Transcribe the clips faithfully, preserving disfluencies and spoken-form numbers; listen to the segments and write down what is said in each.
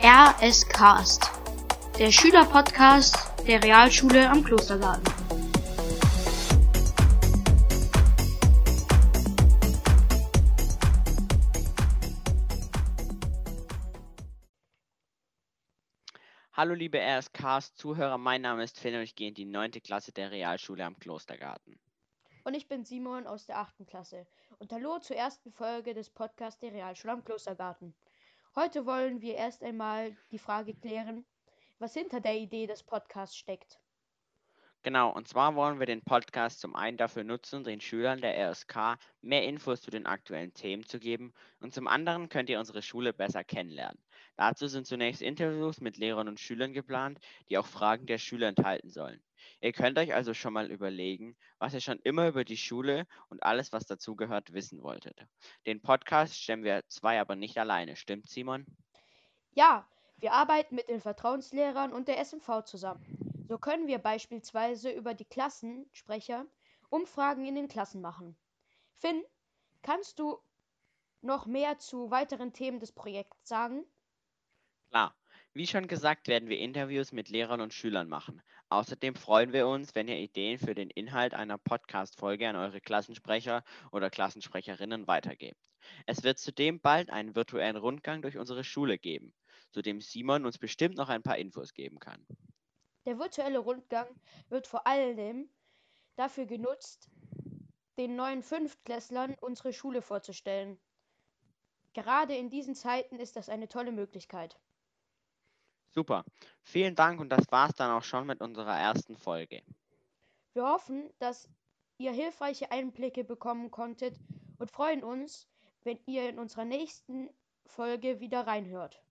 R S Cast, der Schülerpodcast der Realschule am Klostergarten. Hallo liebe R S Cast-Zuhörer, mein Name ist Finn und ich gehe in die neunte Klasse der Realschule am Klostergarten. Und ich bin Simon aus der achten Klasse. Und hallo zur ersten Folge des Podcasts der Realschule am Klostergarten. Heute wollen wir erst einmal die Frage klären, was hinter der Idee des Podcasts steckt. Genau, und zwar wollen wir den Podcast zum einen dafür nutzen, den Schülern der R S K mehr Infos zu den aktuellen Themen zu geben und zum anderen könnt ihr unsere Schule besser kennenlernen. Dazu sind zunächst Interviews mit Lehrern und Schülern geplant, die auch Fragen der Schüler enthalten sollen. Ihr könnt euch also schon mal überlegen, was ihr schon immer über die Schule und alles, was dazugehört, wissen wolltet. Den Podcast stemmen wir zwei aber nicht alleine, stimmt Simon? Ja, wir arbeiten mit den Vertrauenslehrern und der S M V zusammen. So können wir beispielsweise über die Klassensprecher Umfragen in den Klassen machen. Finn, kannst du noch mehr zu weiteren Themen des Projekts sagen? Klar, wie schon gesagt, werden wir Interviews mit Lehrern und Schülern machen. Außerdem freuen wir uns, wenn ihr Ideen für den Inhalt einer Podcast-Folge an eure Klassensprecher oder Klassensprecherinnen weitergebt. Es wird zudem bald einen virtuellen Rundgang durch unsere Schule geben, zu dem Simon uns bestimmt noch ein paar Infos geben kann. Der virtuelle Rundgang wird vor allem dafür genutzt, den neuen Fünftklässlern unsere Schule vorzustellen. Gerade in diesen Zeiten ist das eine tolle Möglichkeit. Super, vielen Dank und das war's dann auch schon mit unserer ersten Folge. Wir hoffen, dass ihr hilfreiche Einblicke bekommen konntet und freuen uns, wenn ihr in unserer nächsten Folge wieder reinhört.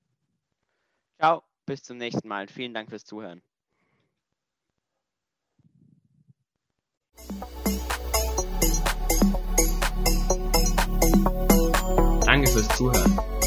Ciao, bis zum nächsten Mal. Vielen Dank fürs Zuhören. Danke fürs Zuhören.